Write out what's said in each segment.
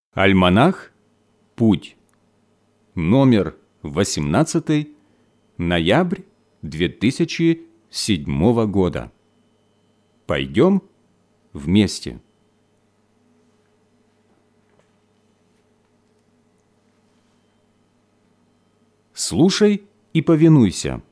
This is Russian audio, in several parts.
Альманах «Путь», номер 18, ноябрь 2007 года. Пойдем вместе. Слушай и повинуйся.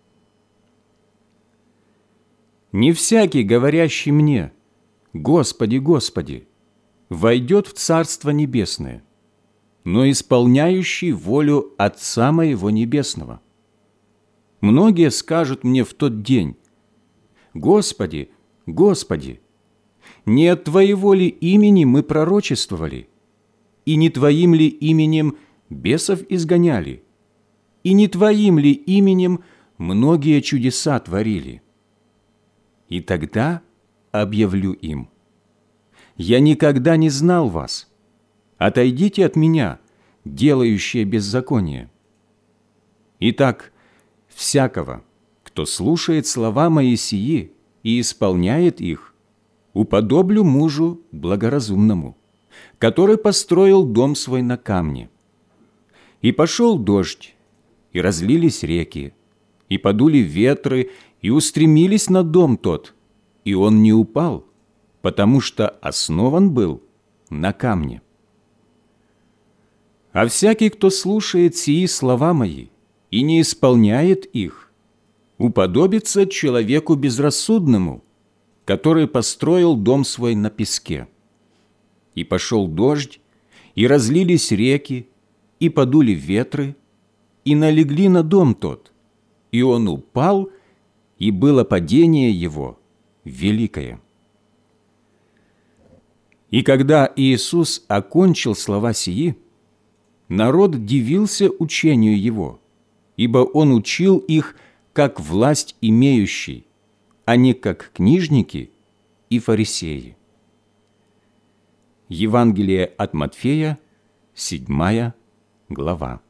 Не всякий, говорящий мне: «Господи, Господи», войдет в Царство Небесное, но исполняющий волю Отца Моего Небесного. Многие скажут мне в тот день: «Господи, Господи, не от Твоего ли имени мы пророчествовали, и не Твоим ли именем бесов изгоняли, и не Твоим ли именем многие чудеса творили?» И тогда объявлю им: «Я никогда не знал вас. Отойдите от меня, делающие беззаконие». Итак, всякого, кто слушает слова мои сии и исполняет их, уподоблю мужу благоразумному, который построил дом свой на камне. И пошел дождь, и разлились реки, и подули ветры, и устремились на дом тот, и он не упал, потому что основан был на камне. А всякий, кто слушает сии слова мои и не исполняет их, уподобится человеку безрассудному, который построил дом свой на песке. И пошел дождь, и разлились реки, и подули ветры, и налегли на дом тот, и он упал, и было падение его великое. И когда Иисус окончил слова сии, народ дивился учению Его, ибо Он учил их как власть имеющий, а не как книжники и фарисеи. Евангелие от Матфея, 7 глава.